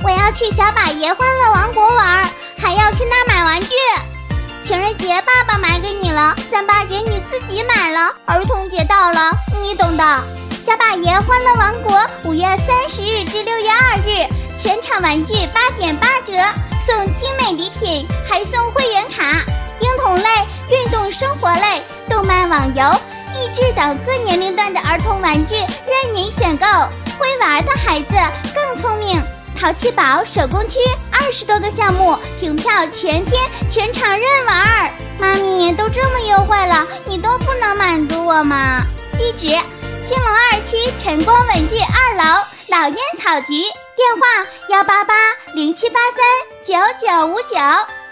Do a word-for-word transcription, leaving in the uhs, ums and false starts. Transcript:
我要去小把爷欢乐王国玩，还要去那买玩具。情人节爸爸买给你了，三八节你自己买了，儿童节到了，你懂的。小把爷欢乐王国五月三十日至六月二日，全场玩具八点八折，送精美礼品，还送会员卡。婴童类、运动生活类、动漫网游、益智等各年龄段的儿童玩具任您选购。会玩的孩子更聪明。淘气堡手工区二十多个项目，凭票全天全场任玩。妈咪，都这么优惠了，你都不能满足我吗？地址：兴隆二期晨光文具二楼老烟草局，电话：幺八八零七八三九九五九。